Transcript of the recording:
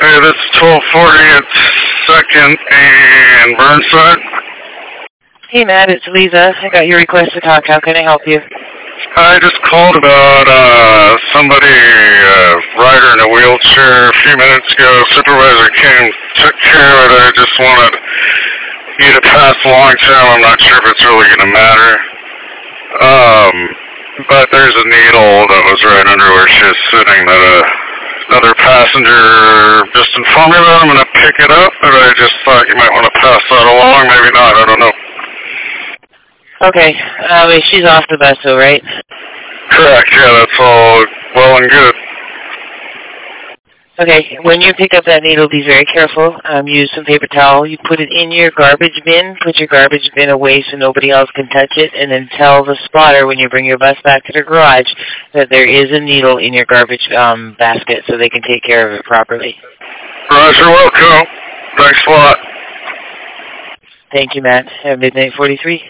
Hey, this is 1240 at 2nd and Burnside. Hey, Matt, it's Lisa. I got your request to talk. How can I help you? I just called about somebody, rider in a wheelchair a few minutes ago. Supervisor came, took care of it. I just wanted you to pass along to him. I'm not sure if it's really going to matter. But there's a needle that was right under where she was sitting that another passenger just informed me about. I'm going to pick it up, but I just thought you might want to pass that along. Maybe not. I don't know. Okay. She's off the bus, though, right? Correct. Yeah, that's all well and good. Okay. When you pick up that needle, be very careful. Use some paper towel. You put it in your garbage bin. Put your garbage bin away so nobody else can touch it. And then tell the spotter when you bring your bus back to the garage that there is a needle in your garbage basket so they can take care of it properly. Roger, welcome. Thanks a lot. Thank you, Matt. Have Midnight 43.